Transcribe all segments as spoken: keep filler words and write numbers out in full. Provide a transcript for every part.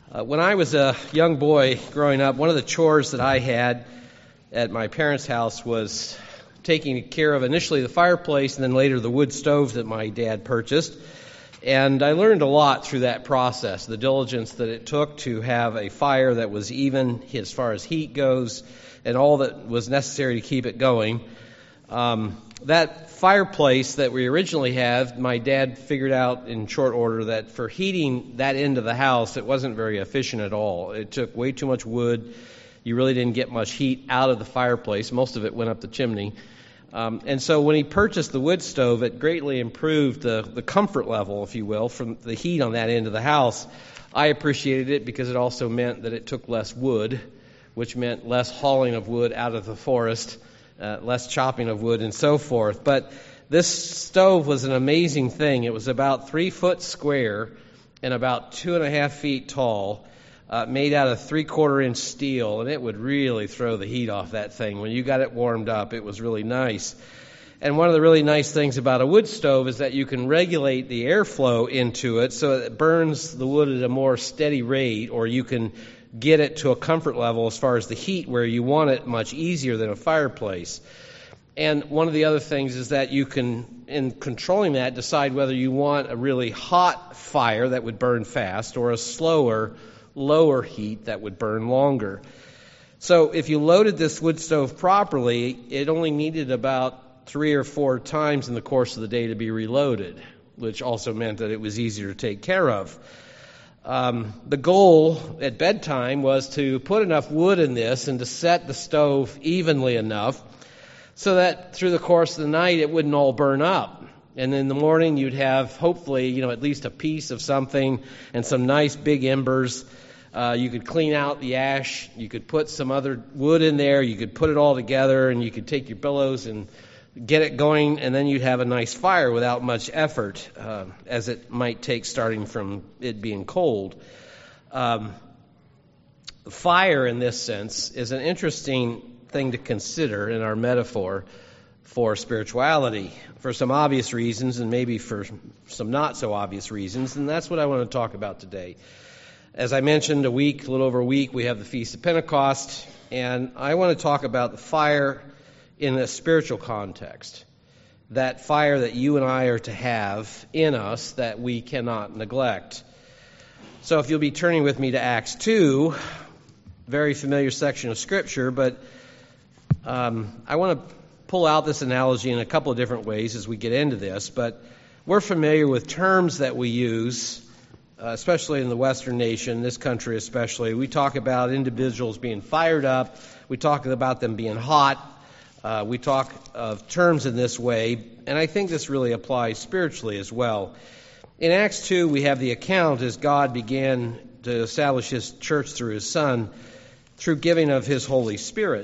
Uh, when I was a young boy growing up, one of the chores that I had at my parents' house was taking care of initially the fireplace and then later the wood stove that my dad purchased. And I learned a lot through that process, the diligence that it took to have a fire that was even as far as heat goes and all that was necessary to keep it going. Um, that fireplace that we originally had, my dad figured out in short order that for heating that end of the house, it wasn't very efficient at all. It took way too much wood. You really didn't get much heat out of the fireplace. Most of it went up the chimney. Um, and so when he purchased the wood stove, it greatly improved the, the comfort level, if you will, from the heat on that end of the house. I appreciated it because it also meant that it took less wood, which meant less hauling of wood out of the forest, uh, less chopping of wood, and so forth. But this stove was an amazing thing. It was about three foot square and about two and a half feet tall, uh, made out of three-quarter inch steel, and it would really throw the heat off that thing. When you got it warmed up, it was really nice. And one of the really nice things about a wood stove is that you can regulate the airflow into it so it burns the wood at a more steady rate, or you can get it to a comfort level as far as the heat where you want it much easier than a fireplace. And one of the other things is that you can, in controlling that, decide whether you want a really hot fire that would burn fast or a slower, lower heat that would burn longer. So if you loaded this wood stove properly, it only needed about three or four times in the course of the day to be reloaded, which also meant that it was easier to take care of. Um, the goal at bedtime was to put enough wood in this and to set the stove evenly enough so that through the course of the night it wouldn't all burn up. And in the morning you'd have hopefully, you know, at least a piece of something and some nice big embers. Uh, you could clean out the ash. You could put some other wood in there. You could put it all together, and you could take your billows and get it going, and then you'd have a nice fire without much effort, uh, as it might take starting from it being cold. Um, fire, in this sense, is an interesting thing to consider in our metaphor for spirituality, for some obvious reasons and maybe for some not so obvious reasons, and that's what I want to talk about today. As I mentioned, a week, a little over a week, we have the Feast of Pentecost, and I want to talk about the fire in a spiritual context, that fire that you and I are to have in us that we cannot neglect. So if you'll be turning with me to Acts two, very familiar section of Scripture, but um, I want to pull out this analogy in a couple of different ways as we get into this, but we're familiar with terms that we use, uh, especially in the Western nation, this country especially. We talk about individuals being fired up. We talk about them being hot. Uh, we talk of terms in this way, and I think this really applies spiritually as well. In Acts two, we have the account as God began to establish His church through His Son, through giving of His Holy Spirit.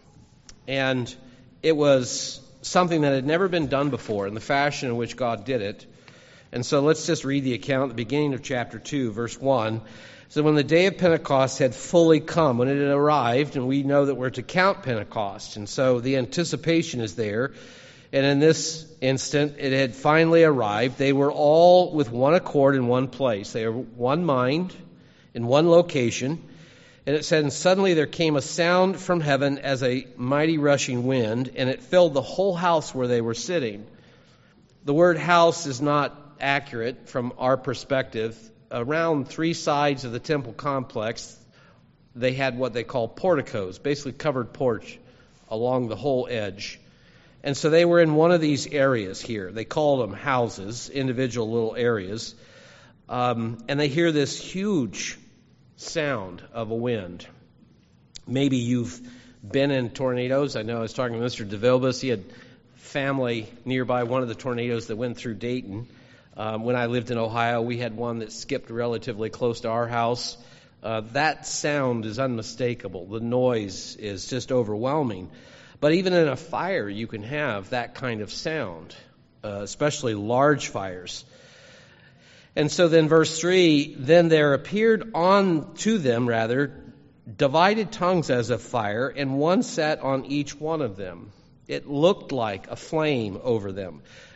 And it was something that had never been done before in the fashion in which God did it. And so let's just read the account at the beginning of chapter two, verse one. So when the day of Pentecost had fully come, when it had arrived, and we know that we're to count Pentecost, and so the anticipation is there, and in this instant it had finally arrived, they were all with one accord in one place. They were one mind, in one location, and it said, and suddenly there came a sound from heaven as a mighty rushing wind, and it filled the whole house where they were sitting. The word house is not accurate from our perspective. Around three sides of the temple complex, they had what they call porticos, basically covered porch along the whole edge. And so they were in one of these areas here. They called them houses, individual little areas. Um, and they hear this huge sound of a wind. Maybe you've been in tornadoes. I know I was talking to Mister DeVilbus. He had family nearby one of the tornadoes that went through Dayton. Um, when I lived in Ohio, we had one that skipped relatively close to our house. Uh, that sound is unmistakable. The noise is just overwhelming. But even in a fire, you can have that kind of sound, uh, especially large fires. And so then verse three, then there appeared on to them, rather, divided tongues as of fire, and one sat on each one of them. It looked like a flame over them.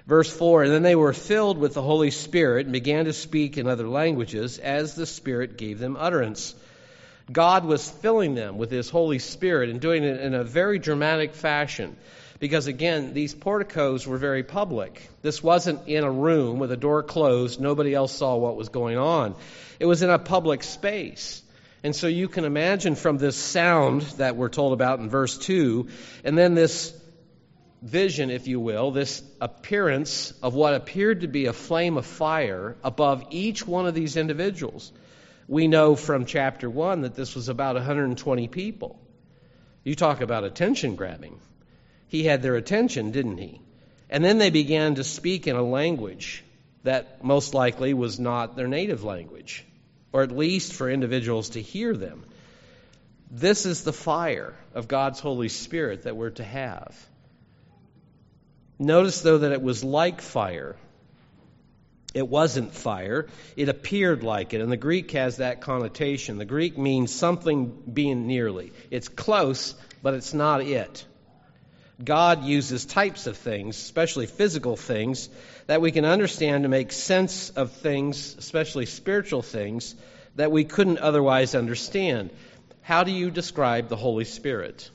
Verse four, and then they were filled with the Holy Spirit and began to speak in other languages as the Spirit gave them utterance. God was filling them with His Holy Spirit and doing it in a very dramatic fashion. Because again, these porticos were very public. This wasn't in a room with a door closed. Nobody else saw what was going on. It was in a public space. And so you can imagine from this sound that we're told about in verse two, and then this vision, if you will, this appearance of what appeared to be a flame of fire above each one of these individuals. We know from chapter one that this was about one hundred twenty people. You talk about attention grabbing. He had their attention, didn't he? And then they began to speak in a language that most likely was not their native language, or at least for individuals to hear them. This is the fire of God's Holy Spirit that we're to have. Notice, though, that it was like fire. It wasn't fire. It appeared like it. And the Greek has that connotation. The Greek means something being nearly. It's close, but it's not it. God uses types of things, especially physical things, that we can understand to make sense of things, especially spiritual things, that we couldn't otherwise understand. How do you describe the Holy Spirit?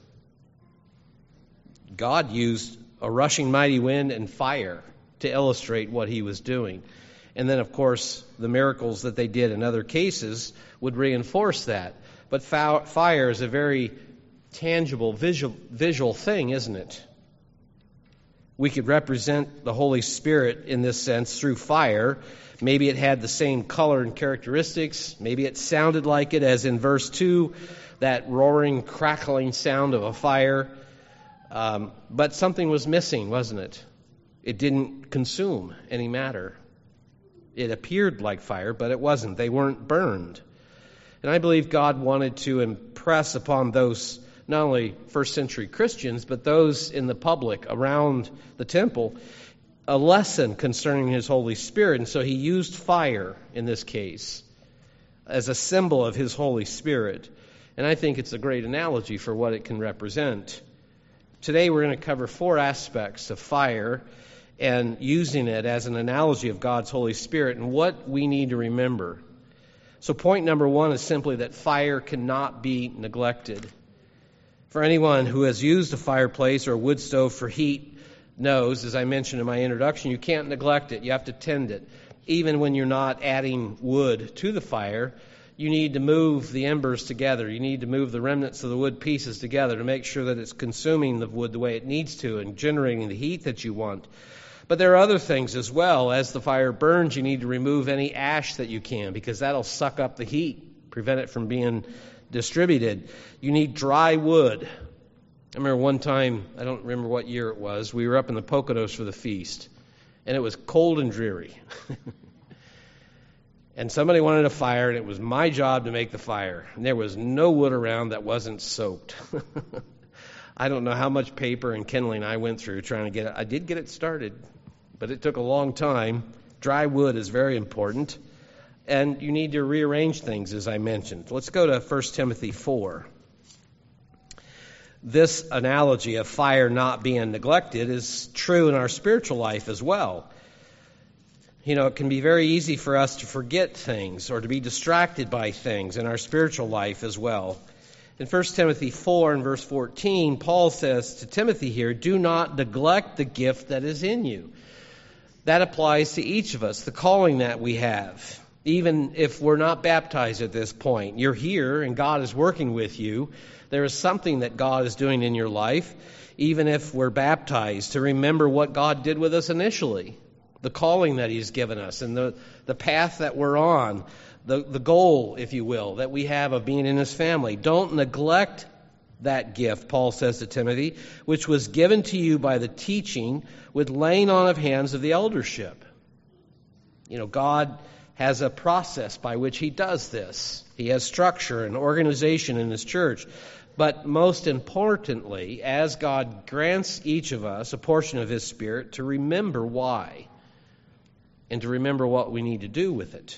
God used a rushing mighty wind and fire to illustrate what He was doing. And then, of course, the miracles that they did in other cases would reinforce that. But fire is a very tangible, visual, visual thing, isn't it? We could represent the Holy Spirit in this sense through fire. Maybe it had the same color and characteristics. Maybe it sounded like it, as in verse two, that roaring, crackling sound of a fire. Um, but something was missing, wasn't it? It didn't consume any matter. It appeared like fire, but it wasn't. They weren't burned. And I believe God wanted to impress upon those, not only first century Christians, but those in the public around the temple, a lesson concerning His Holy Spirit. And so He used fire in this case as a symbol of His Holy Spirit. And I think it's a great analogy for what it can represent. Today we're going to cover four aspects of fire and using it as an analogy of God's Holy Spirit and what we need to remember. So point number one is simply that fire cannot be neglected. For anyone who has used a fireplace or a wood stove for heat knows, as I mentioned in my introduction, you can't neglect it. You have to tend it. Even when you're not adding wood to the fire, you need to move the embers together. You need to move the remnants of the wood pieces together to make sure that it's consuming the wood the way it needs to and generating the heat that you want. But there are other things as well. As the fire burns, you need to remove any ash that you can, because that'll suck up the heat, prevent it from being distributed. You need dry wood. I remember one time, I don't remember what year it was, we were up in the Poconos for the feast, and it was cold and dreary. And somebody wanted a fire, and it was my job to make the fire. And there was no wood around that wasn't soaked. I don't know how much paper and kindling I went through trying to get it. I did get it started, but it took a long time. Dry wood is very important. And you need to rearrange things, as I mentioned. Let's go to First Timothy four. This analogy of fire not being neglected is true in our spiritual life as well. You know, it can be very easy for us to forget things or to be distracted by things in our spiritual life as well. In First Timothy four and verse fourteen, Paul says to Timothy here, do not neglect the gift that is in you. That applies to each of us, the calling that we have. Even if we're not baptized at this point, you're here and God is working with you. There is something that God is doing in your life, even if we're baptized, to remember what God did with us initially. The calling that He's given us and the, the path that we're on, the, the goal, if you will, that we have of being in His family. Don't neglect that gift, Paul says to Timothy, which was given to you by the teaching with laying on of hands of the eldership. You know, God has a process by which He does this. He has structure and organization in His church. But most importantly, as God grants each of us a portion of His Spirit, to remember why. And to remember what we need to do with it.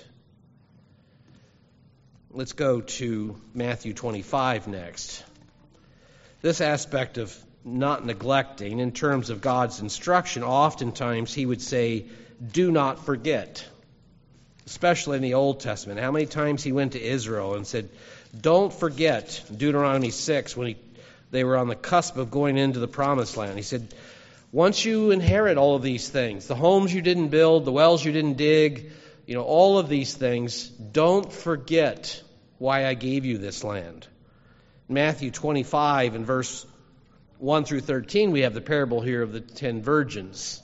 Let's go to Matthew twenty-five next. This aspect of not neglecting in terms of God's instruction. Oftentimes he would say, do not forget, especially in the Old Testament. How many times he went to Israel and said, don't forget, Deuteronomy six, when he, they were on the cusp of going into the promised land. He said, once you inherit all of these things, the homes you didn't build, the wells you didn't dig, you know, all of these things, don't forget why I gave you this land. Matthew twenty-five and verse one through thirteen, we have the parable here of the ten virgins.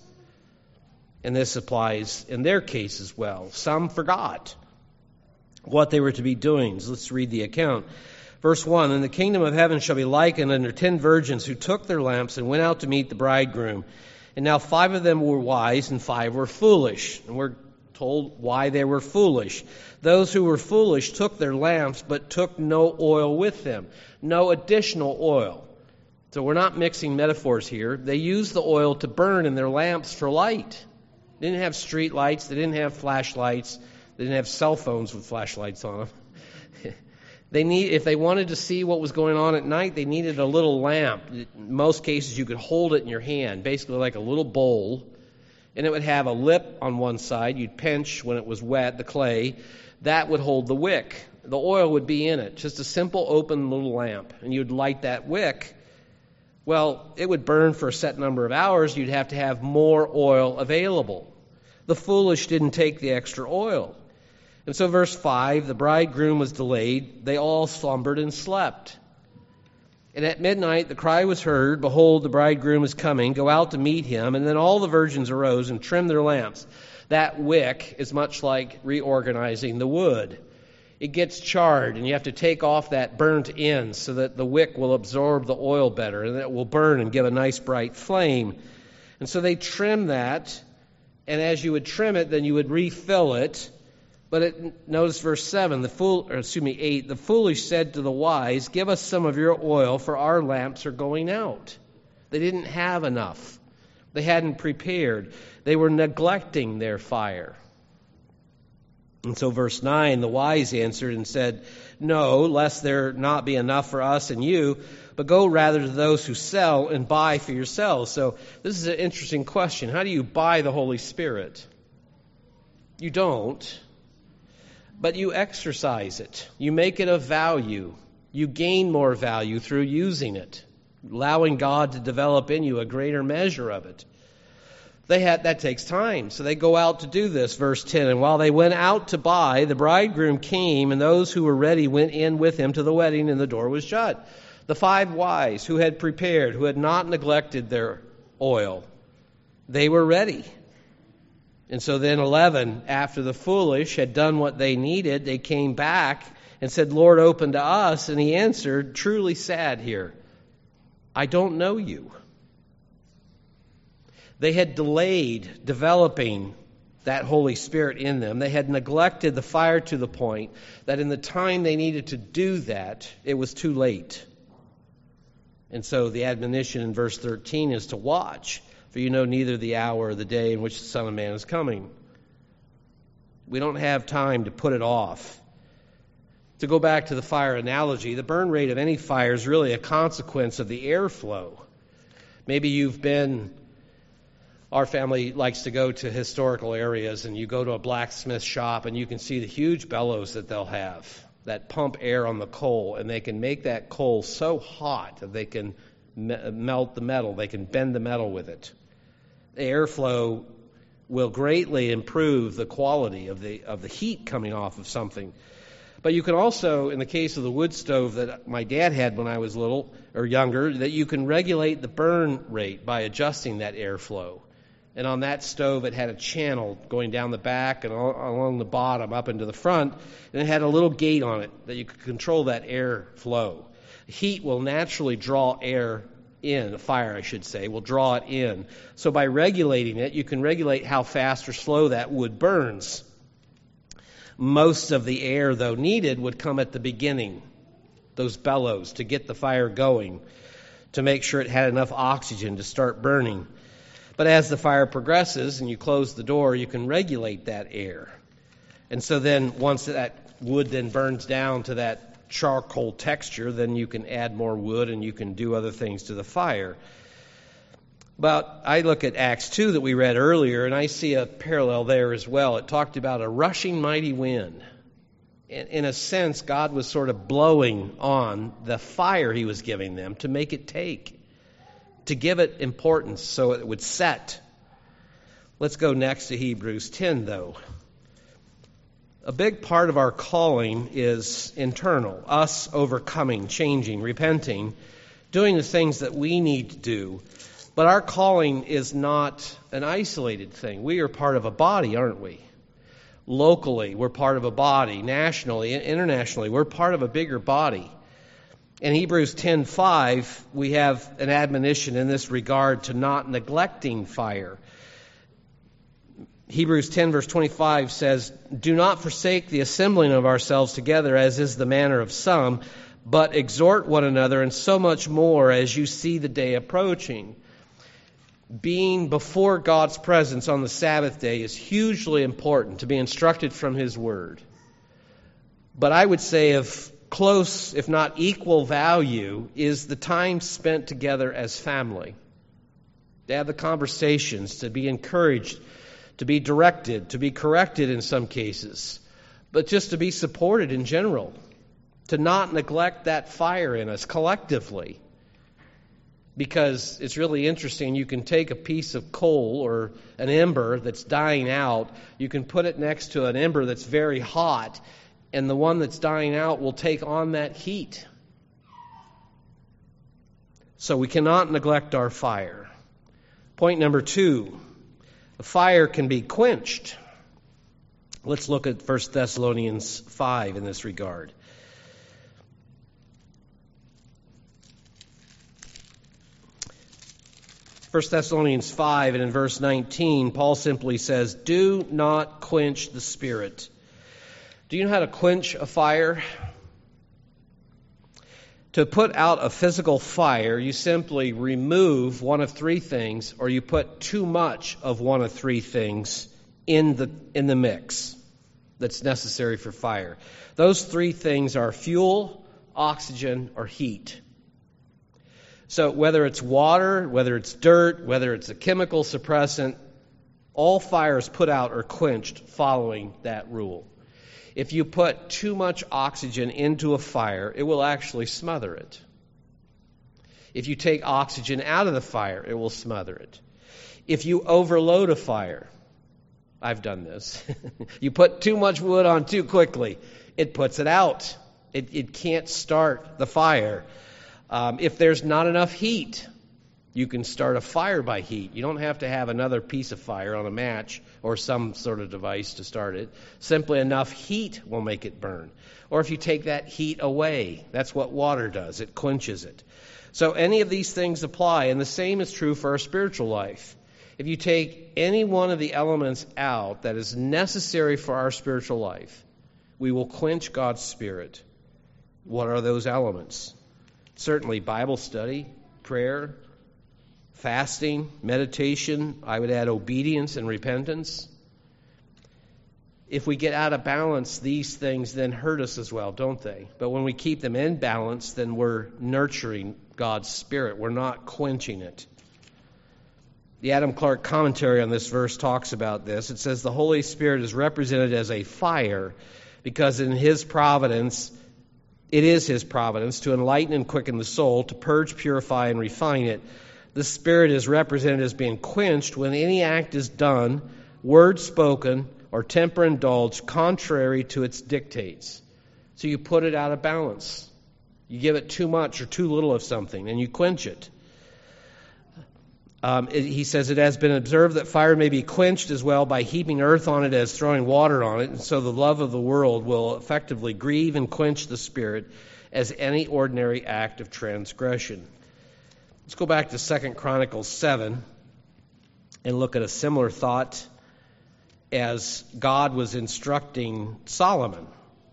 And this applies in their case as well. Some forgot what they were to be doing. So let's read the account. Verse one, and the kingdom of heaven shall be likened unto ten virgins who took their lamps and went out to meet the bridegroom. And now five of them were wise and five were foolish. And we're told why they were foolish. Those who were foolish took their lamps, but took no oil with them. No additional oil. So we're not mixing metaphors here. They used the oil to burn in their lamps for light. They didn't have street lights. They didn't have flashlights. They didn't have cell phones with flashlights on them. They need, if they wanted to see what was going on at night, they needed a little lamp. In most cases, you could hold it in your hand, basically like a little bowl. And it would have a lip on one side. You'd pinch when it was wet, the clay. That would hold the wick. The oil would be in it. Just a simple open little lamp. And you'd light that wick. Well, it would burn for a set number of hours. You'd have to have more oil available. The foolish didn't take the extra oil. And so verse five, the bridegroom was delayed. They all slumbered and slept. And at midnight the cry was heard, behold, the bridegroom is coming. Go out to meet him. And then all the virgins arose and trimmed their lamps. That wick is much like reorganizing the wood. It gets charred, and you have to take off that burnt end so that the wick will absorb the oil better, and it will burn and give a nice bright flame. And so they trim that, and as you would trim it, then you would refill it. But it, notice verse seven, the fool, or excuse me, eight, the foolish said to the wise, give us some of your oil, for our lamps are going out. They didn't have enough. They hadn't prepared. They were neglecting their fire. And so verse nine, the wise answered and said, no, lest there not be enough for us and you, but go rather to those who sell and buy for yourselves. So this is an interesting question. How do you buy the Holy Spirit? You don't, but you exercise it. You make it of value. You gain more value through using it, allowing God to develop in you a greater measure of it. They had, that takes time. So they go out to do this, verse ten. And while they went out to buy, the bridegroom came, and those who were ready went in with him to the wedding, and the door was shut. The five wise who had prepared, who had not neglected their oil, they were ready. And so then eleven, after the foolish had done what they needed, they came back and said, Lord, open to us. And he answered, truly sad here, I don't know you. They had delayed developing that Holy Spirit in them. They had neglected the fire to the point that in the time they needed to do that, it was too late. And so the admonition in verse thirteen is to watch, for you know neither the hour or the day in which the Son of Man is coming. We don't have time to put it off. To go back to the fire analogy, the burn rate of any fire is really a consequence of the airflow. Maybe you've been... Our family likes to go to historical areas, and you go to a blacksmith shop and you can see the huge bellows that they'll have that pump air on the coal, and they can make that coal so hot that they can me- melt the metal. They can bend the metal with it. The airflow will greatly improve the quality of the of the heat coming off of something. But you can also, in the case of the wood stove that my dad had when I was little or younger, that you can regulate the burn rate by adjusting that airflow. And on that stove, it had a channel going down the back and along the bottom up into the front. And it had a little gate on it that you could control that air flow. Heat will naturally draw air in, fire I should say, will draw it in. So by regulating it, you can regulate how fast or slow that wood burns. Most of the air, though needed, would come at the beginning, those bellows, to get the fire going, to make sure it had enough oxygen to start burning. But as the fire progresses and you close the door, you can regulate that air. And so then once that wood then burns down to that charcoal texture, then you can add more wood and you can do other things to the fire. But I look at Acts two that we read earlier, and I see a parallel there as well. It talked about a rushing mighty wind. In, in a sense, God was sort of blowing on the fire he was giving them to make it take, to give it importance so it would set. Let's go next to Hebrews ten, though. A big part of our calling is internal, us overcoming, changing, repenting, doing the things that we need to do. But our calling is not an isolated thing. We are part of a body, aren't we? Locally, we're part of a body. Nationally, internationally, we're part of a bigger body. In Hebrews ten five, we have an admonition in this regard to not neglecting fire. Hebrews ten verse twenty-five says, "Do not forsake the assembling of ourselves together, as is the manner of some, but exhort one another, and so much more as you see the day approaching." Being before God's presence on the Sabbath day is hugely important, to be instructed from His Word. But I would say of close, if not equal value, is the time spent together as family. To have the conversations, to be encouraged, to be directed, to be corrected in some cases, but just to be supported in general. To not neglect that fire in us collectively. Because it's really interesting, you can take a piece of coal or an ember that's dying out, you can put it next to an ember that's very hot, and the one that's dying out will take on that heat. So we cannot neglect our fire. Point number two, the fire can be quenched. Let's look at First Thessalonians five in this regard. First Thessalonians five, and in verse nineteen, Paul simply says, "Do not quench the Spirit." Do you know how to quench a fire? To put out a physical fire, you simply remove one of three things, or you put too much of one of three things in the in the mix that's necessary for fire. Those three things are fuel, oxygen, or heat. So whether it's water, whether it's dirt, whether it's a chemical suppressant, all fires put out are quenched following that rule. If you put too much oxygen into a fire, it will actually smother it. If you take oxygen out of the fire, it will smother it. If you overload a fire, I've done this, you put too much wood on too quickly, it puts it out. It, it can't start the fire. Um, if there's not enough heat, you can start a fire by heat. You don't have to have another piece of fire on a match or some sort of device to start it. Simply enough heat will make it burn. Or if you take that heat away, that's what water does. It quenches it. So any of these things apply, and the same is true for our spiritual life. If you take any one of the elements out that is necessary for our spiritual life, we will quench God's Spirit. What are those elements? Certainly Bible study, prayer, fasting, meditation. I would add obedience and repentance. If we get out of balance, these things then hurt us as well, don't they? But when we keep them in balance, then we're nurturing God's Spirit. We're not quenching it. The Adam Clark commentary on this verse talks about this. It says the Holy Spirit is represented as a fire because in His providence, it is His providence to enlighten and quicken the soul, to purge, purify, and refine it. The Spirit is represented as being quenched when any act is done, word spoken, or temper indulged contrary to its dictates. So you put it out of balance. You give it too much or too little of something, and you quench it. Um, it, he says, it has been observed that fire may be quenched as well by heaping earth on it as throwing water on it, and so the love of the world will effectively grieve and quench the Spirit as any ordinary act of transgression. Let's go back to Second Chronicles seven and look at a similar thought as God was instructing Solomon.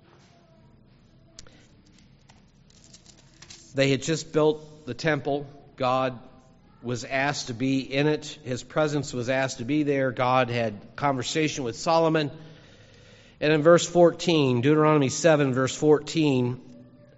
They had just built the temple. God was asked to be in it. His presence was asked to be there. God had conversation with Solomon. And in verse fourteen, Deuteronomy seven, verse fourteen,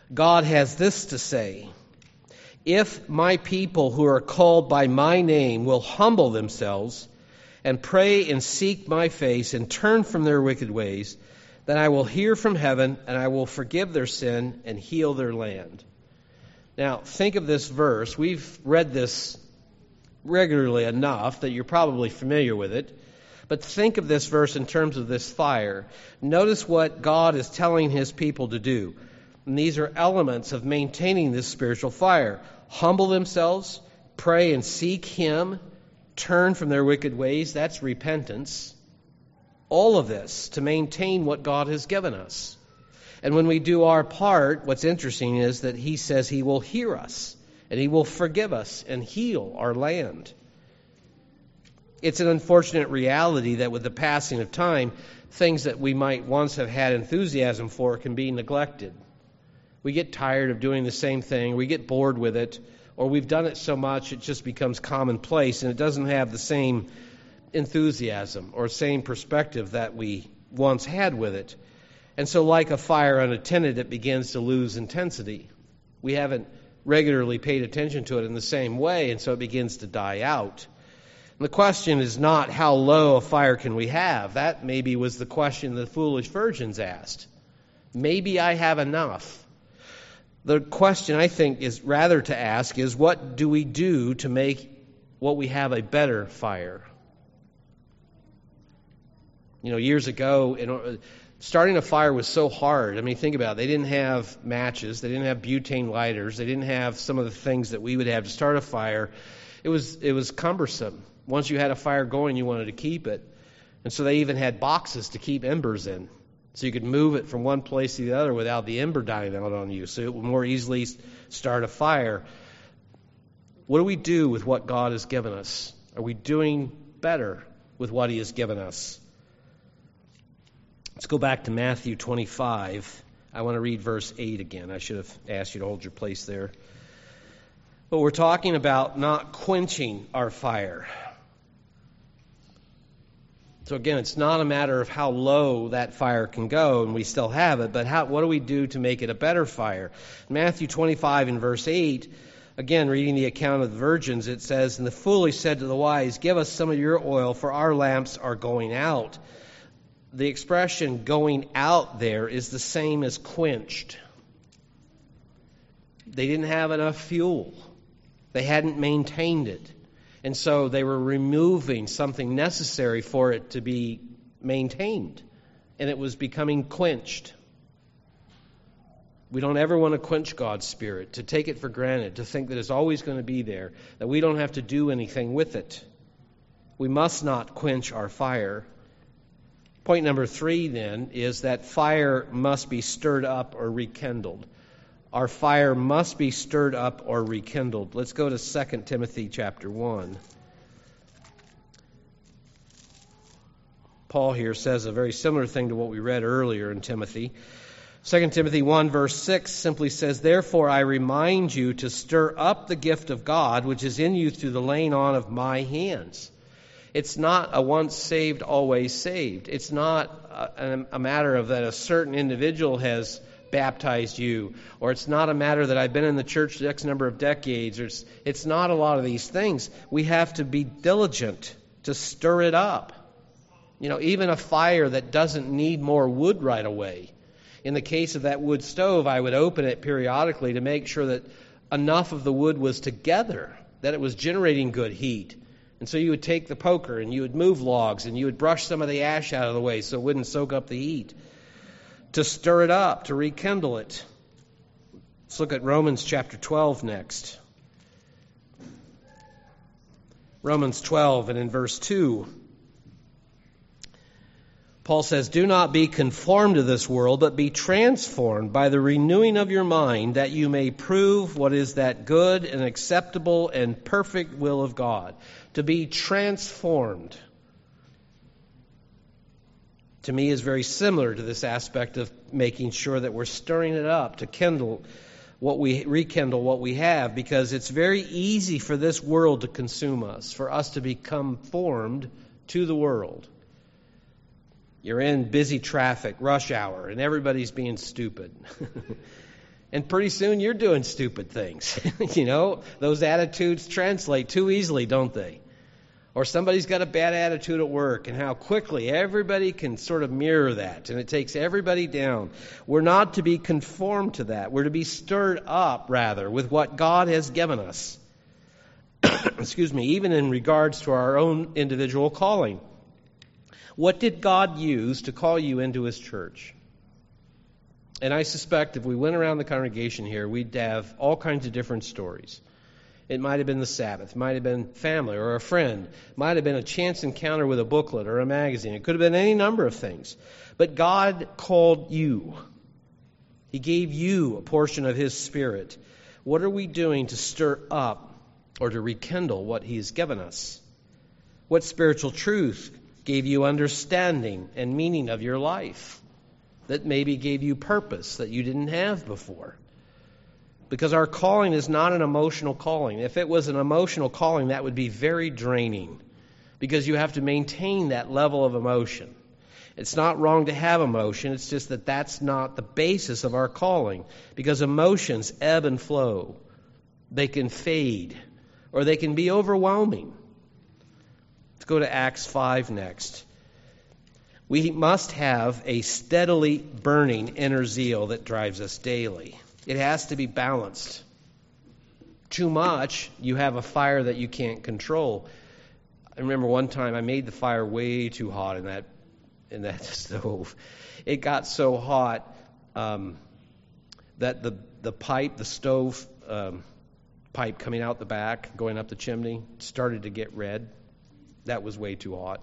God has this to say: if my people who are called by my name will humble themselves and pray and seek my face and turn from their wicked ways, then I will hear from heaven and I will forgive their sin and heal their land. Now, think of this verse. We've read this regularly enough that you're probably familiar with it. But think of this verse in terms of this fire. Notice what God is telling his people to do. And these are elements of maintaining this spiritual fire. Humble themselves, pray and seek him, turn from their wicked ways. That's repentance. All of this to maintain what God has given us. And when we do our part, what's interesting is that he says he will hear us and he will forgive us and heal our land. It's an unfortunate reality that with the passing of time, things that we might once have had enthusiasm for can be neglected. We get tired of doing the same thing, we get bored with it, or we've done it so much it just becomes commonplace and it doesn't have the same enthusiasm or same perspective that we once had with it. And so like a fire unattended, it begins to lose intensity. We haven't regularly paid attention to it in the same way, and so it begins to die out. And the question is not how low a fire can we have. That maybe was the question the foolish virgins asked. Maybe I have enough. The question I think is rather to ask is, what do we do to make what we have a better fire? You know, years ago, in, starting a fire was so hard. I mean, think about it. They didn't have matches. They didn't have butane lighters. They didn't have some of the things that we would have to start a fire. It was it was cumbersome. Once you had a fire going, you wanted to keep it. And so they even had boxes to keep embers in. So you could move it from one place to the other without the ember dying out on you. So it would more easily start a fire. What do we do with what God has given us? Are we doing better with what he has given us? Let's go back to Matthew twenty-five. I want to read verse eight again. I should have asked you to hold your place there. But we're talking about not quenching our fire. So again, it's not a matter of how low that fire can go, and we still have it, but how, what do we do to make it a better fire? Matthew twenty-five in verse eight, again, reading the account of the virgins, it says, "And the foolish said to the wise, 'Give us some of your oil, for our lamps are going out.'" The expression going out there is the same as quenched. They didn't have enough fuel. They hadn't maintained it. And so they were removing something necessary for it to be maintained. And it was becoming quenched. We don't ever want to quench God's Spirit, to take it for granted, to think that it's always going to be there, that we don't have to do anything with it. We must not quench our fire. Point number three, then, is that fire must be stirred up or rekindled. Our fire must be stirred up or rekindled. Let's go to Second Timothy chapter one. Paul here says a very similar thing to what we read earlier in Timothy. Second Timothy one verse six simply says, "Therefore I remind you to stir up the gift of God which is in you through the laying on of my hands." It's not a once saved, always saved. It's not a, a matter of that a certain individual has baptized you, or it's not a matter that I've been in the church the X number of decades. Or it's, it's not a lot of these things. We have to be diligent to stir it up. You know, even a fire that doesn't need more wood right away. In the case of that wood stove, I would open it periodically to make sure that enough of the wood was together, that it was generating good heat. And so you would take the poker and you would move logs and you would brush some of the ash out of the way so it wouldn't soak up the heat. To stir it up, to rekindle it. Let's look at Romans chapter twelve next. Romans twelve and in verse two. Paul says, "Do not be conformed to this world, but be transformed by the renewing of your mind, that you may prove what is that good and acceptable and perfect will of God." To be transformed, to me, is very similar to this aspect of making sure that we're stirring it up to kindle what we rekindle what we have, because it's very easy for this world to consume us, for us to become formed to the world. You're in busy traffic, rush hour, and everybody's being stupid. And pretty soon you're doing stupid things. You know, those attitudes translate too easily, don't they? Or somebody's got a bad attitude at work, and how quickly everybody can sort of mirror that, and it takes everybody down. We're not to be conformed to that. We're to be stirred up, rather, with what God has given us. Excuse me, even in regards to our own individual calling. What did God use to call you into His church? And I suspect if we went around the congregation here, we'd have all kinds of different stories. It might have been the Sabbath, might have been family or a friend, might have been a chance encounter with a booklet or a magazine. It could have been any number of things. But God called you. He gave you a portion of His Spirit. What are we doing to stir up or to rekindle what He has given us? What spiritual truth gave you understanding and meaning of your life that maybe gave you purpose that you didn't have before? Because our calling is not an emotional calling. If it was an emotional calling, that would be very draining, because you have to maintain that level of emotion. It's not wrong to have emotion. It's just that that's not the basis of our calling, because emotions ebb and flow. They can fade, or they can be overwhelming. Let's go to Acts five next. We must have a steadily burning inner zeal that drives us daily. It has to be balanced. Too much, you have a fire that you can't control. I remember one time I made the fire way too hot in that in that stove. It got so hot um, that the the pipe, the stove um, pipe coming out the back, going up the chimney, started to get red. That was way too hot.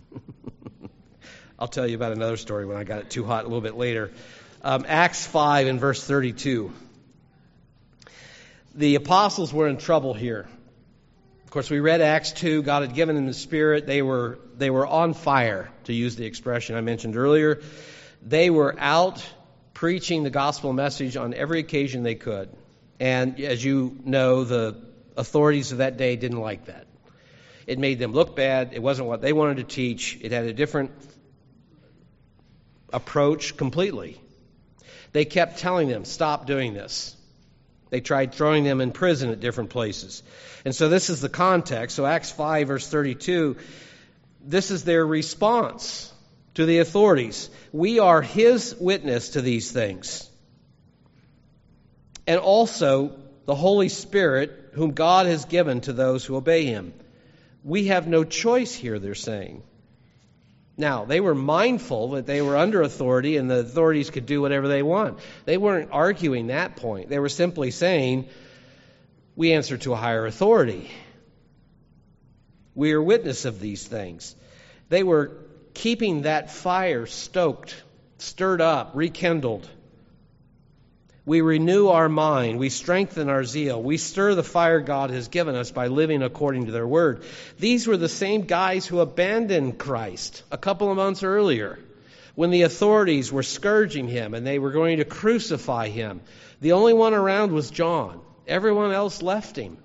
I'll tell you about another story when I got it too hot a little bit later. Um, Acts five and verse thirty-two. The apostles were in trouble here. Of course, we read Acts two. God had given them the Spirit. They were they were on fire, to use the expression I mentioned earlier. They were out preaching the gospel message on every occasion they could. And as you know, the authorities of that day didn't like that. It made them look bad. It wasn't what they wanted to teach. It had a different approach completely. They kept telling them, stop doing this. They tried throwing them in prison at different places. And so this is the context. So Acts five, verse thirty-two, this is their response to the authorities. We are His witness to these things. And also the Holy Spirit, whom God has given to those who obey Him. We have no choice here, they're saying. Now, they were mindful that they were under authority and the authorities could do whatever they want. They weren't arguing that point. They were simply saying, we answer to a higher authority. We are witness of these things. They were keeping that fire stoked, stirred up, rekindled. We renew our mind. We strengthen our zeal. We stir the fire God has given us by living according to their word. These were the same guys who abandoned Christ a couple of months earlier when the authorities were scourging Him and they were going to crucify Him. The only one around was John. Everyone else left Him.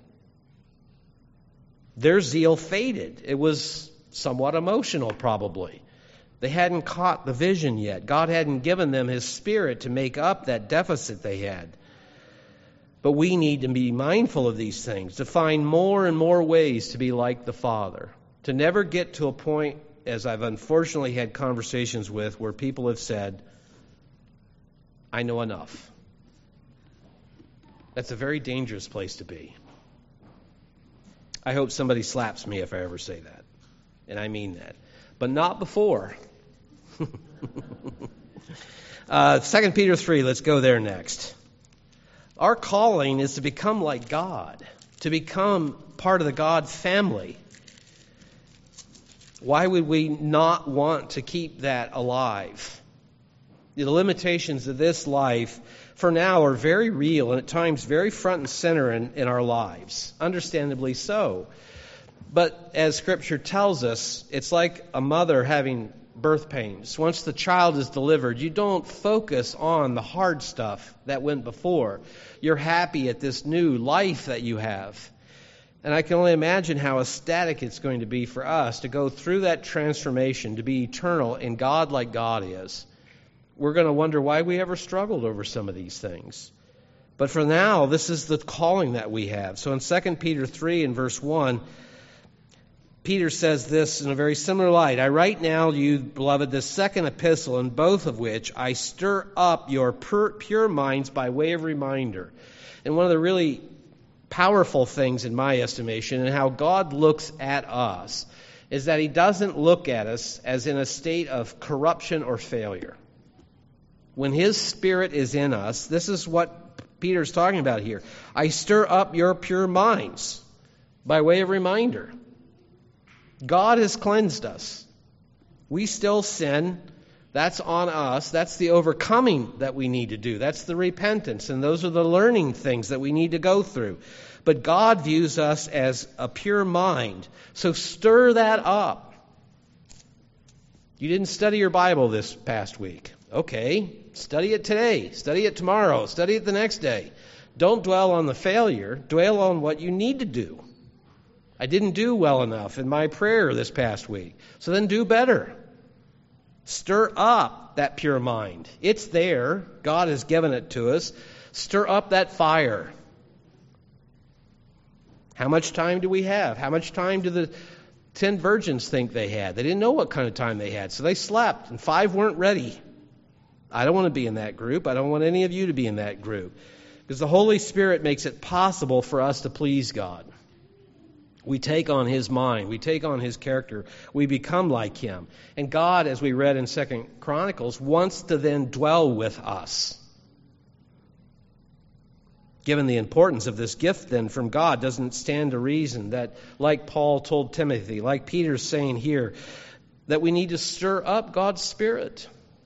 Their zeal faded. It was somewhat emotional, probably. They hadn't caught the vision yet. God hadn't given them His Spirit to make up that deficit they had. But we need to be mindful of these things, to find more and more ways to be like the Father, to never get to a point, as I've unfortunately had conversations with, where people have said, I know enough. That's a very dangerous place to be. I hope somebody slaps me if I ever say that. And I mean that. But not before. uh, Second Peter three, let's go there next. Our calling is to become like God, to become part of the God family. Why would we not want to keep that alive? The limitations of this life, for now, are very real and at times very front and center in, in our lives. Understandably so. But as Scripture tells us, it's like a mother having birth pains. Once the child is delivered, you don't focus on the hard stuff that went before. You're happy at this new life that you have. And I can only imagine how ecstatic it's going to be for us to go through that transformation, to be eternal in God like God is. We're going to wonder why we ever struggled over some of these things. But for now, this is the calling that we have. So in Second Peter three and verse one, Peter says this in a very similar light. I write now to you, beloved, this second epistle, in both of which I stir up your pure, pure minds by way of reminder. And one of the really powerful things in my estimation and how God looks at us is that he doesn't look at us as in a state of corruption or failure. When his Spirit is in us, this is what Peter's talking about here. I stir up your pure minds by way of reminder. God has cleansed us. We still sin. That's on us. That's the overcoming that we need to do. That's the repentance. And those are the learning things that we need to go through. But God views us as a pure mind. So stir that up. You didn't study your Bible this past week. Okay, study it today. Study it tomorrow. Study it the next day. Don't dwell on the failure. Dwell on what you need to do. I didn't do well enough in my prayer this past week. So then do better. Stir up that pure mind. It's there. God has given it to us. Stir up that fire. How much time do we have? How much time do the ten virgins think they had? They didn't know what kind of time they had, so they slept, and five weren't ready. I don't want to be in that group. I don't want any of you to be in that group. Because the Holy Spirit makes it possible for us to please God. We take on his mind. We take on his character. We become like him. And God, as we read in Second Chronicles, wants to then dwell with us. Given the importance of this gift then from God, doesn't stand to reason that, like Paul told Timothy, like Peter's saying here, that we need to stir up God's Spirit.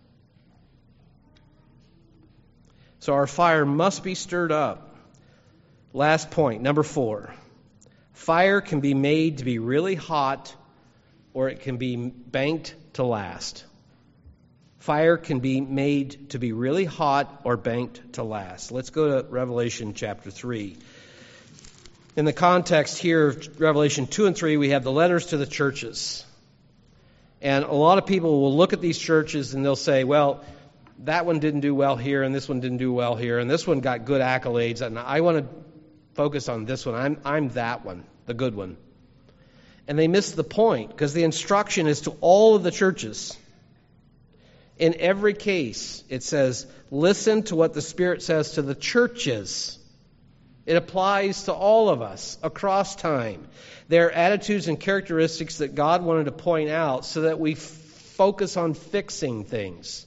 So our fire must be stirred up. Last point, number four. Fire can be made to be really hot, or it can be banked to last. Fire can be made to be really hot or banked to last. Let's go to Revelation chapter three. In the context here of Revelation two and three, we have the letters to the churches. And a lot of people will look at these churches and they'll say, well, that one didn't do well here, and this one didn't do well here, and this one got good accolades, and I want to focus on this one. I'm, I'm that one, the good one. And they miss the point, because the instruction is to all of the churches. In every case, it says, listen to what the Spirit says to the churches. It applies to all of us across time. There are attitudes and characteristics that God wanted to point out so that we f- focus on fixing things.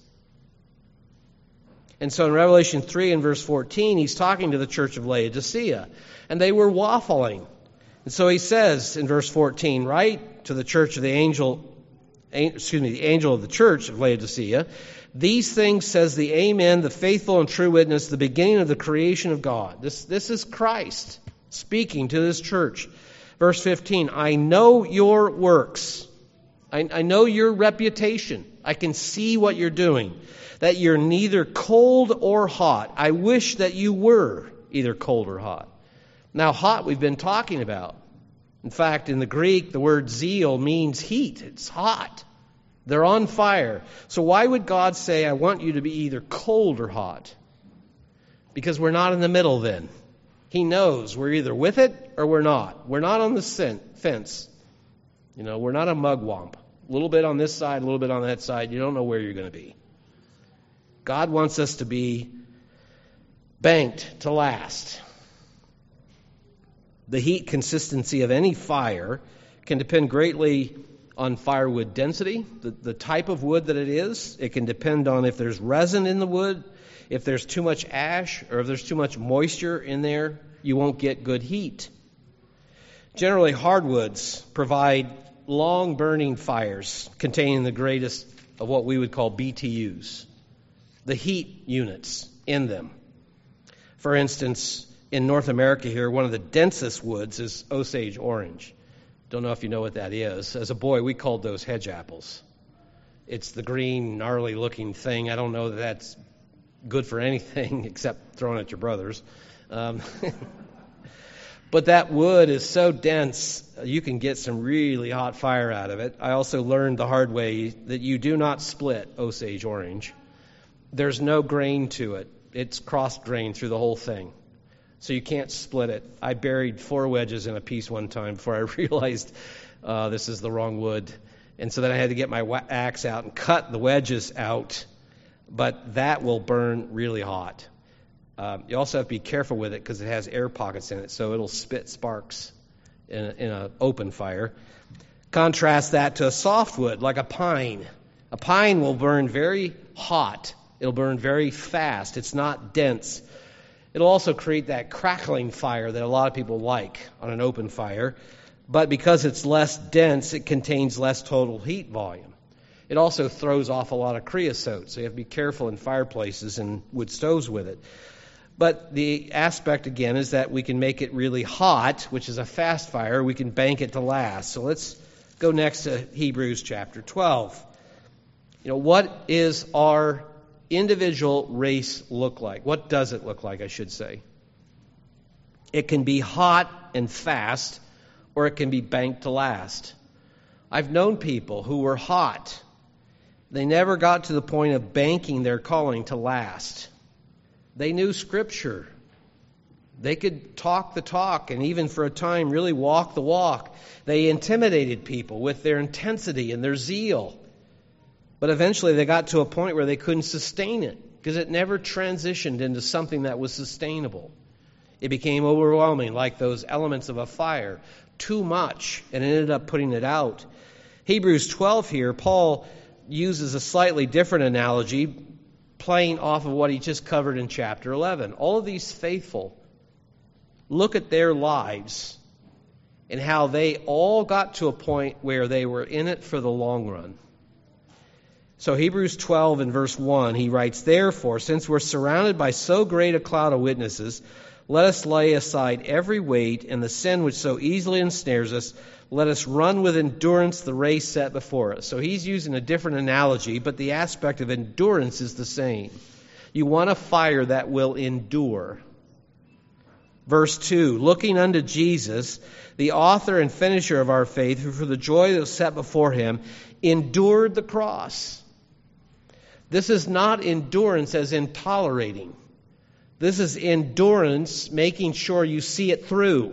And so in Revelation three and verse fourteen, he's talking to the church of Laodicea. And they were waffling. And so he says in verse fourteen, write to the church of the angel, excuse me, the angel of the church of Laodicea, these things says the Amen, the faithful and true witness, the beginning of the creation of God. This, this is Christ speaking to this church. Verse fifteen, I know your works. I, I know your reputation. I can see what you're doing. That you're neither cold or hot. I wish that you were either cold or hot. Now, hot we've been talking about. In fact, in the Greek, the word zeal means heat. It's hot. They're on fire. So why would God say, I want you to be either cold or hot? Because we're not in the middle then. He knows we're either with it or we're not. We're not on the fence. You know, we're not a mugwump. A little bit on this side, a little bit on that side. You don't know where you're going to be. God wants us to be banked to last. The heat consistency of any fire can depend greatly on firewood density, the, the type of wood that it is. It can depend on if there's resin in the wood, if there's too much ash, or if there's too much moisture in there, you won't get good heat. Generally, hardwoods provide long burning fires containing the greatest of what we would call B T Us. The heat units in them. For instance, in North America here, one of the densest woods is Osage orange. Don't know if you know what that is. As a boy, we called those hedge apples. It's the green, gnarly-looking thing. I don't know that that's good for anything except throwing at your brothers. Um, but that wood is so dense, you can get some really hot fire out of it. I also learned the hard way that you do not split Osage orange. There's no grain to it. It's cross-grained through the whole thing. So you can't split it. I buried four wedges in a piece one time before I realized uh, this is the wrong wood. And so then I had to get my axe out and cut the wedges out. But that will burn really hot. Um, you also have to be careful with it because it has air pockets in it, so it'll spit sparks in an open fire. Contrast that to a softwood, like a pine. A pine will burn very hot. It'll burn very fast. It's not dense. It'll also create that crackling fire that a lot of people like on an open fire. But because it's less dense, it contains less total heat volume. It also throws off a lot of creosote, so you have to be careful in fireplaces and wood stoves with it. But the aspect, again, is that we can make it really hot, which is a fast fire. We can bank it to last. So let's go next to Hebrews chapter twelve. You know, what is our individual race look like? What does it look like, I should say? It can be hot and fast, or it can be banked to last. I've known people who were hot. They never got to the point of banking their calling to last. They knew Scripture. They could talk the talk and even for a time really walk the walk. They intimidated people with their intensity and their zeal. But eventually they got to a point where they couldn't sustain it because it never transitioned into something that was sustainable. It became overwhelming, like those elements of a fire. Too much, and it ended up putting it out. Hebrews twelve here, Paul uses a slightly different analogy, playing off of what he just covered in chapter eleven. All of these faithful, look at their lives and how they all got to a point where they were in it for the long run. So Hebrews twelve and verse one, he writes, "Therefore, since we're surrounded by so great a cloud of witnesses, let us lay aside every weight and the sin which so easily ensnares us. Let us run with endurance the race set before us." So he's using a different analogy, but the aspect of endurance is the same. You want a fire that will endure. Verse two, "Looking unto Jesus, the author and finisher of our faith, who for the joy that was set before him endured the cross." This is not endurance as in tolerating. This is endurance, making sure you see it through.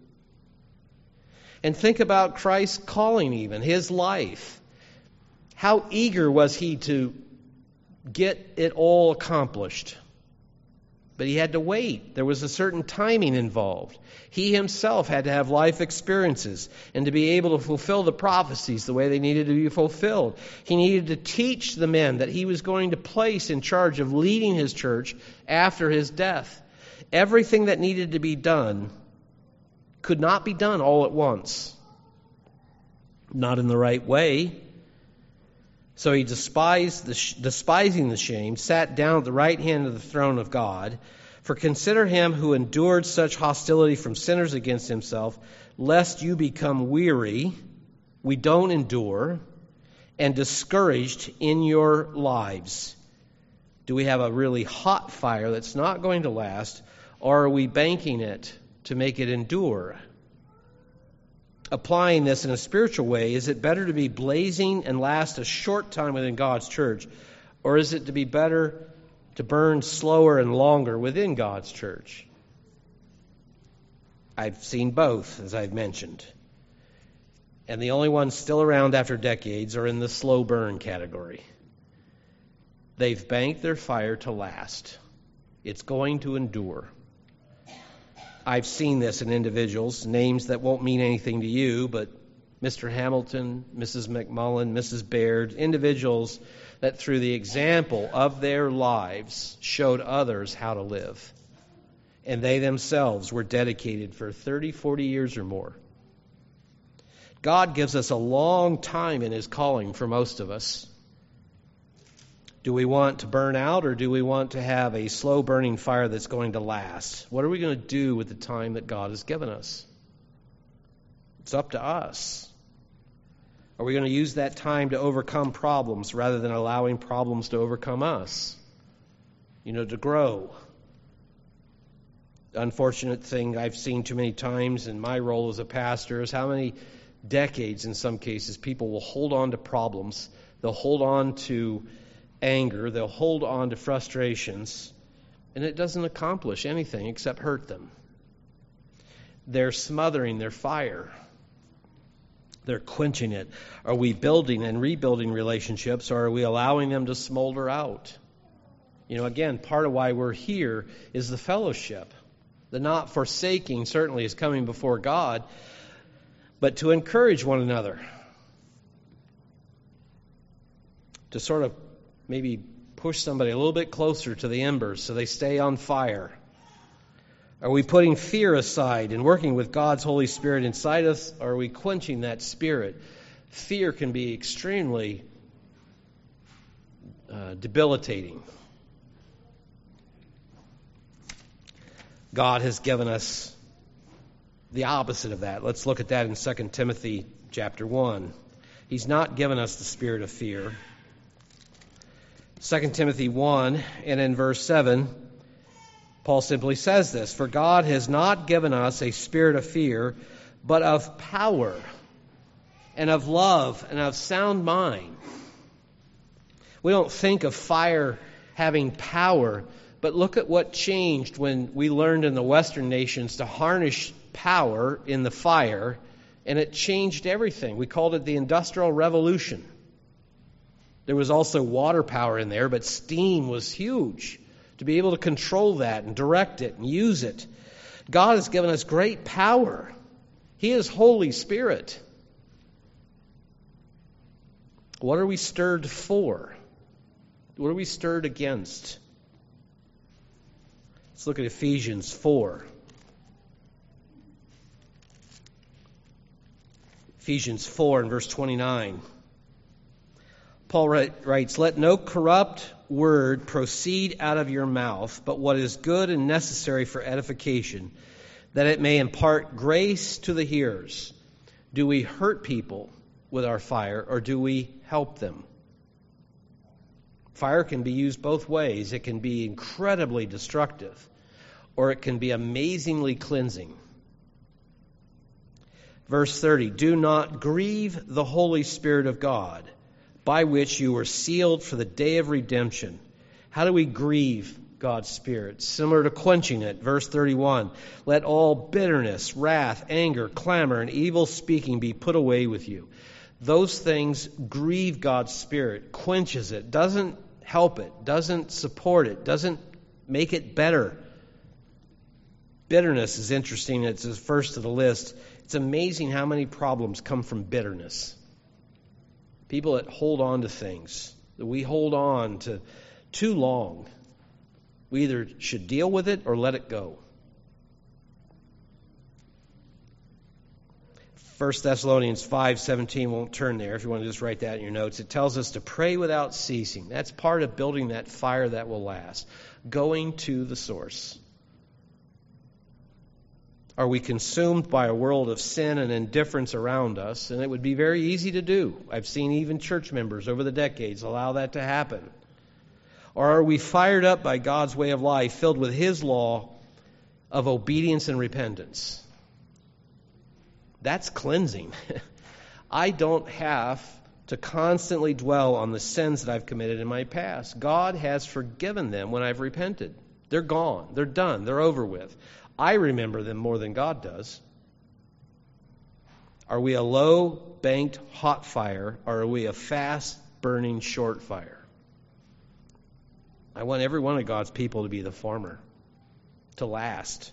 And think about Christ's calling even, his life. How eager was he to get it all accomplished? But he had to wait. There was a certain timing involved. He himself had to have life experiences and to be able to fulfill the prophecies the way they needed to be fulfilled. He needed to teach the men that he was going to place in charge of leading his church after his death. Everything that needed to be done could not be done all at once. Not in the right way. So he despised the, despising the shame, sat down at the right hand of the throne of God. For consider him who endured such hostility from sinners against himself, lest you become weary, we don't endure, and discouraged in your lives. Do we have a really hot fire that's not going to last, or are we banking it to make it endure? Applying this in a spiritual way, is it better to be blazing and last a short time within God's church, or is it to be better to burn slower and longer within God's church? I've seen both, as I've mentioned. And the only ones still around after decades are in the slow burn category. They've banked their fire to last. It's going to endure. I've seen this in individuals, names that won't mean anything to you, but Mister Hamilton, Missus McMullen, Missus Baird, individuals that through the example of their lives showed others how to live. And they themselves were dedicated for thirty, forty years or more. God gives us a long time in his calling for most of us. Do we want to burn out, or do we want to have a slow-burning fire that's going to last? What are we going to do with the time that God has given us? It's up to us. Are we going to use that time to overcome problems rather than allowing problems to overcome us? You know, to grow. The unfortunate thing I've seen too many times in my role as a pastor is how many decades, in some cases, people will hold on to problems. They'll hold on to anger, they'll hold on to frustrations, and it doesn't accomplish anything except hurt them. They're smothering their fire. They're quenching it. Are we building and rebuilding relationships, or are we allowing them to smolder out? You know, again, part of why we're here is the fellowship. The not forsaking certainly is coming before God, but to encourage one another. To sort of maybe push somebody a little bit closer to the embers so they stay on fire. Are we putting fear aside and working with God's Holy Spirit inside us, or are we quenching that spirit? Fear can be extremely uh, debilitating. God has given us the opposite of that. Let's look at that in Second Timothy chapter one. He's not given us the spirit of fear. Second Timothy one, and in verse seven, Paul simply says this, "For God has not given us a spirit of fear, but of power and of love and of sound mind." We don't think of fire having power, but look at what changed when we learned in the Western nations to harness power in the fire, and it changed everything. We called it the Industrial Revolution. There was also water power in there, but steam was huge. To be able to control that and direct it and use it. God has given us great power. He is Holy Spirit. What are we stirred for? What are we stirred against? Let's look at Ephesians four. Ephesians four and verse twenty-nine. Paul writes, "Let no corrupt word proceed out of your mouth, but what is good and necessary for edification, that it may impart grace to the hearers." Do we hurt people with our fire, or do we help them? Fire can be used both ways. It can be incredibly destructive, or it can be amazingly cleansing. Verse thirty, "Do not grieve the Holy Spirit of God, by which you were sealed for the day of redemption." How do we grieve God's Spirit? Similar to quenching it. Verse thirty-one, "Let all bitterness, wrath, anger, clamor, and evil speaking be put away with you." Those things grieve God's Spirit, quenches it, doesn't help it, doesn't support it, doesn't make it better. Bitterness is interesting. It's the first to the list. It's amazing how many problems come from bitterness. People that hold on to things, that we hold on to too long. We either should deal with it or let it go. First Thessalonians five seventeen, won't turn there if you want to just write that in your notes. It tells us to pray without ceasing. That's part of building that fire that will last. Going to the source. Are we consumed by a world of sin and indifference around us? And it would be very easy to do. I've seen even church members over the decades allow that to happen. Or are we fired up by God's way of life, filled with His law of obedience and repentance? That's cleansing. I don't have to constantly dwell on the sins that I've committed in my past. God has forgiven them when I've repented. They're gone. They're done. They're over with. I remember them more than God does. Are we a low-banked hot fire, or are we a fast-burning short fire? I want every one of God's people to be the former, to last.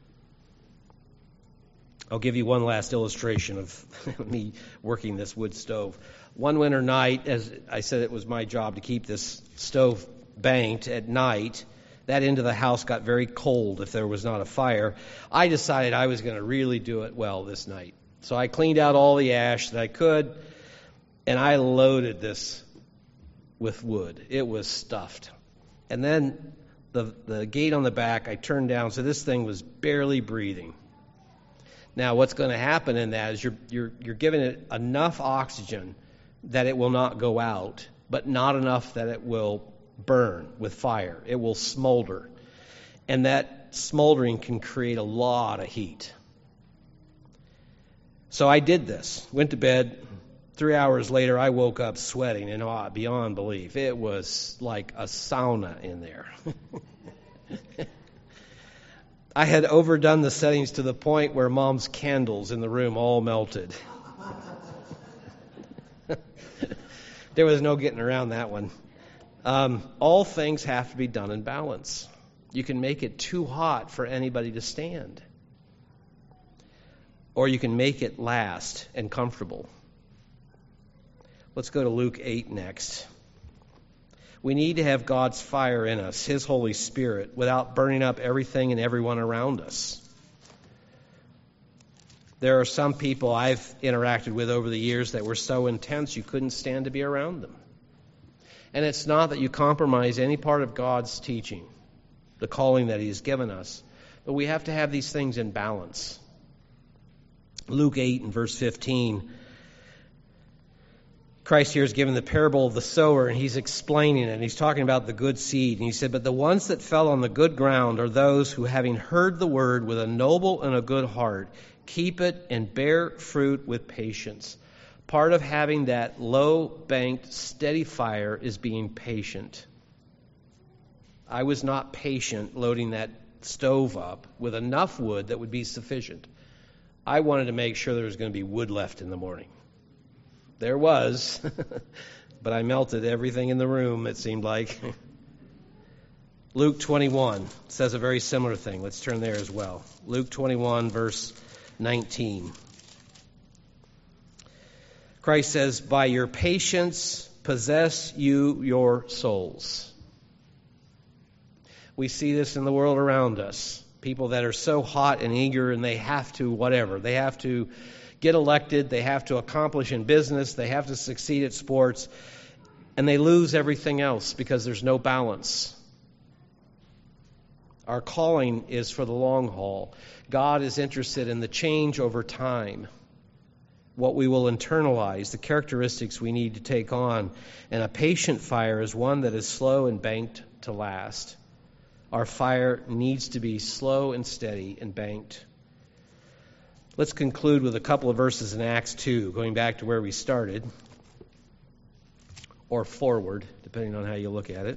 I'll give you one last illustration of me working this wood stove. One winter night, as I said, it was my job to keep this stove banked at night. That end of the house got very cold if there was not a fire. I decided I was going to really do it well this night. So I cleaned out all the ash that I could, and I loaded this with wood. It was stuffed. And then the the gate on the back, I turned down, so this thing was barely breathing. Now, what's going to happen in that is you're you're you're giving it enough oxygen that it will not go out, but not enough that it will burn with fire. It will smolder. And that smoldering can create a lot of heat. So I did this. Went to bed. Three hours later, I woke up sweating and oh, beyond belief. It was like a sauna in there. I had overdone the settings to the point where Mom's candles in the room all melted. There was no getting around that one. Um, all things have to be done in balance. You can make it too hot for anybody to stand. Or you can make it last and comfortable. Let's go to Luke eight next. We need to have God's fire in us, His Holy Spirit, without burning up everything and everyone around us. There are some people I've interacted with over the years that were so intense you couldn't stand to be around them. And it's not that you compromise any part of God's teaching, the calling that He has given us, but we have to have these things in balance. Luke eight and verse fifteen, Christ here is given the parable of the sower, and He's explaining it, and He's talking about the good seed. And He said, but the ones that fell on the good ground are those who, having heard the word with a noble and a good heart, keep it and bear fruit with patience. Part of having that low-banked, steady fire is being patient. I was not patient loading that stove up with enough wood that would be sufficient. I wanted to make sure there was going to be wood left in the morning. There was, but I melted everything in the room, it seemed like. Luke twenty-one says a very similar thing. Let's turn there as well. Luke twenty-one, verse nineteen. Christ says, by your patience possess you your souls. We see this in the world around us. People that are so hot and eager and they have to whatever. They have to get elected. They have to accomplish in business. They have to succeed at sports. And they lose everything else because there's no balance. Our calling is for the long haul. God is interested in the change over time, what we will internalize, the characteristics we need to take on. And a patient fire is one that is slow and banked to last. Our fire needs to be slow and steady and banked. Let's conclude with a couple of verses in Acts two, going back to where we started, or forward, depending on how you look at it.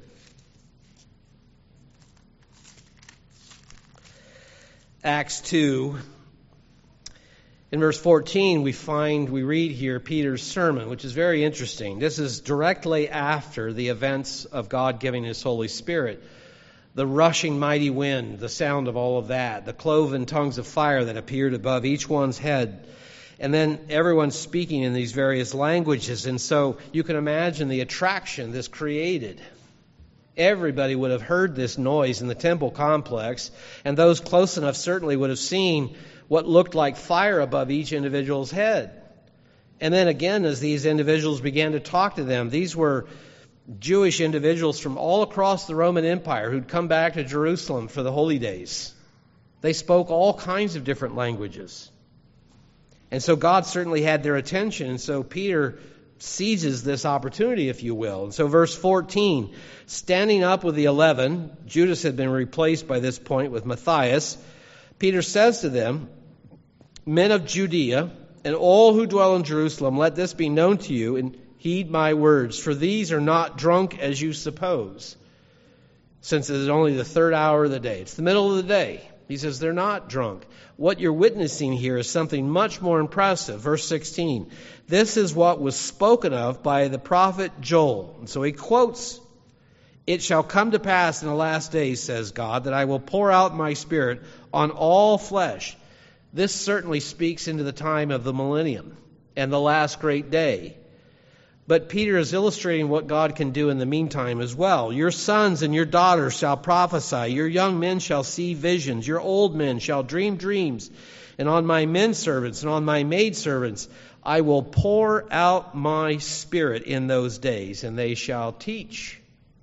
Acts two, in verse fourteen, we find, we read here Peter's sermon, which is very interesting. This is directly after the events of God giving His Holy Spirit. The rushing mighty wind, the sound of all of that, the cloven tongues of fire that appeared above each one's head, and then everyone speaking in these various languages. And so you can imagine the attraction this created. Everybody would have heard this noise in the temple complex, and those close enough certainly would have seen what looked like fire above each individual's head. And then again, as these individuals began to talk to them, these were Jewish individuals from all across the Roman Empire who'd come back to Jerusalem for the holy days. They spoke all kinds of different languages. And so God certainly had their attention, and so Peter seizes this opportunity, if you will. And so verse fourteen, standing up with the eleven, Judas had been replaced by this point with Matthias, Peter says to them, men of Judea, and all who dwell in Jerusalem, let this be known to you, and heed my words, for these are not drunk as you suppose, since it is only the third hour of the day. It's the middle of the day. He says they're not drunk. What you're witnessing here is something much more impressive. Verse sixteen, this is what was spoken of by the prophet Joel. And so he quotes, it shall come to pass in the last days, says God, that I will pour out my Spirit on all flesh. This certainly speaks into the time of the millennium and the last great day. But Peter is illustrating what God can do in the meantime as well. Your sons and your daughters shall prophesy. Your young men shall see visions. Your old men shall dream dreams. And on my men servants and on my maid servants I will pour out my Spirit in those days, and they shall teach.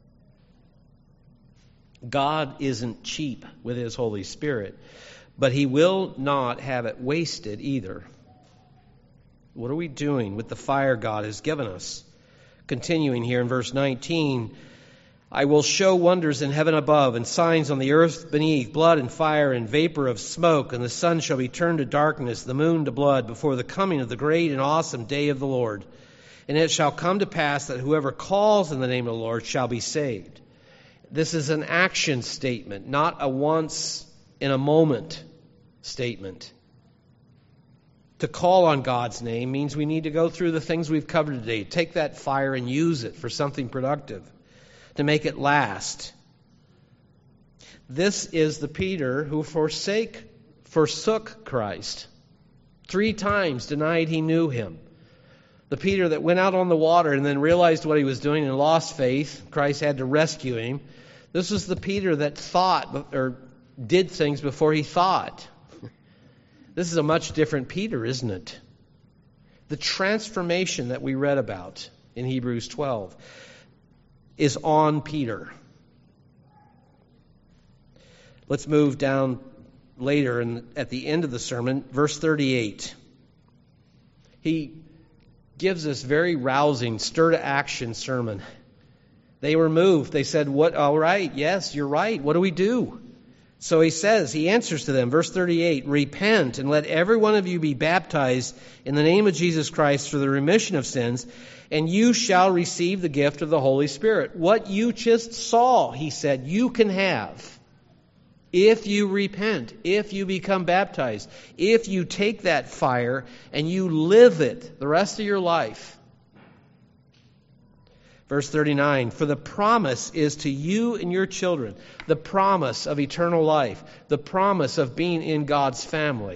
God isn't cheap with His Holy Spirit, but He will not have it wasted either. What are we doing with the fire God has given us? Continuing here in verse nineteen, I will show wonders in heaven above and signs on the earth beneath, blood and fire and vapor of smoke, and the sun shall be turned to darkness, the moon to blood, before the coming of the great and awesome day of the Lord. And it shall come to pass that whoever calls in the name of the Lord shall be saved. This is an action statement, not a once in a moment statement. To call on God's name means we need to go through the things we've covered today. Take that fire and use it for something productive, to make it last. This is the Peter who forsake, forsook Christ. Three times denied he knew him. The Peter that went out on the water and then realized what he was doing and lost faith. Christ had to rescue him. This is the Peter that thought or did things before he thought. This is a much different Peter, isn't it? The transformation that we read about in Hebrews twelve is on Peter. Let's move down later and at the end of the sermon, verse thirty-eight. He gives this very rousing, stir-to-action sermon. They were moved. They said, "What? All right, yes, you're right. What do we do?" So he says, he answers to them, verse thirty-eight, "Repent and let every one of you be baptized in the name of Jesus Christ for the remission of sins, and you shall receive the gift of the Holy Spirit." What you just saw, he said, you can have if you repent, if you become baptized, if you take that fire and you live it the rest of your life. Verse thirty-nine, "For the promise is to you and your children," the promise of eternal life, the promise of being in God's family,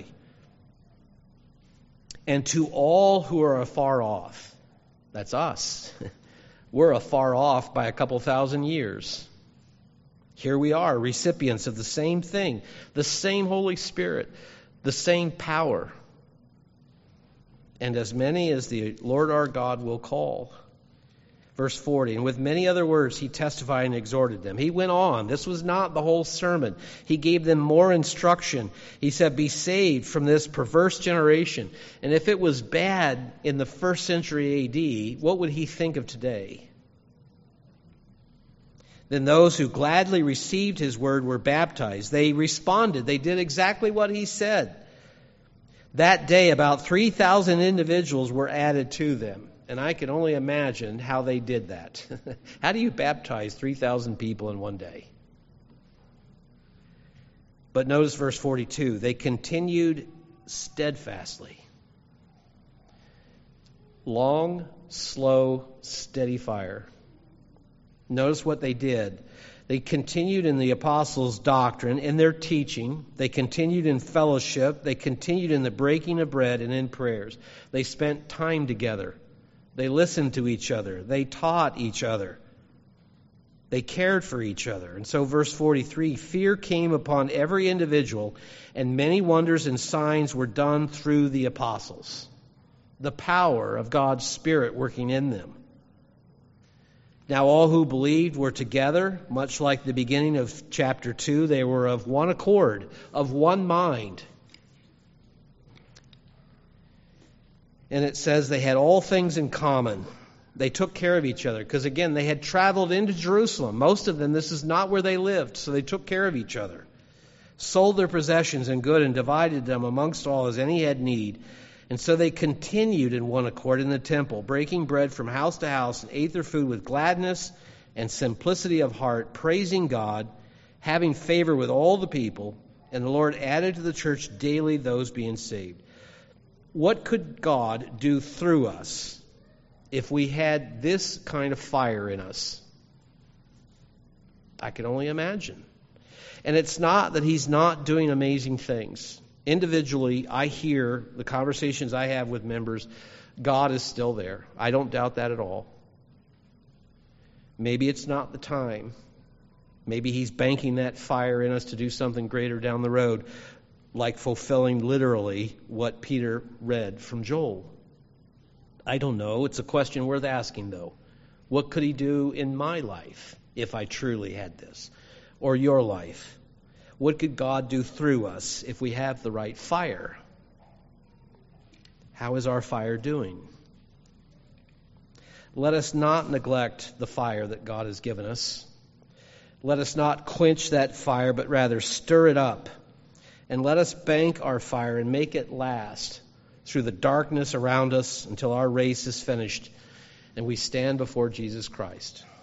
"and to all who are afar off." That's us. We're afar off by a couple thousand years. Here we are, recipients of the same thing, the same Holy Spirit, the same power. "And as many as the Lord our God will call." Verse forty, "And with many other words he testified and exhorted them." He went on. This was not the whole sermon. He gave them more instruction. He said, "Be saved from this perverse generation." And if it was bad in the first century A D, what would he think of today? "Then those who gladly received his word were baptized." They responded. They did exactly what he said. That day, about three thousand individuals were added to them. And I can only imagine how they did that. How do you baptize three thousand people in one day? But notice verse forty-two. "They continued steadfastly." Long, slow, steady fire. Notice what they did. They continued in the apostles' doctrine, in their teaching. They continued in fellowship. They continued in the breaking of bread and in prayers. They spent time together. They listened to each other. They taught each other. They cared for each other. And so verse forty-three, "Fear came upon every individual, and many wonders and signs were done through the apostles." The power of God's Spirit working in them. "Now all who believed were together," much like the beginning of chapter two. They were of one accord, of one mind. And it says they had all things in common. They took care of each other. Because again, they had traveled into Jerusalem. Most of them, this is not where they lived. So they took care of each other. Sold their possessions and good and divided them amongst all as any had need. And so they continued in one accord in the temple, breaking bread from house to house, and ate their food with gladness and simplicity of heart, praising God, having favor with all the people. And the Lord added to the church daily those being saved. What could God do through us if we had this kind of fire in us? I can only imagine. And it's not that he's not doing amazing things. Individually, I hear the conversations I have with members, God is still there. I don't doubt that at all. Maybe it's not the time. Maybe he's banking that fire in us to do something greater down the road, like fulfilling literally what Peter read from Joel. I don't know. It's a question worth asking, though. What could he do in my life if I truly had this? Or your life? What could God do through us if we have the right fire? How is our fire doing? Let us not neglect the fire that God has given us. Let us not quench that fire, but rather stir it up. And let us bank our fire and make it last through the darkness around us until our race is finished and we stand before Jesus Christ.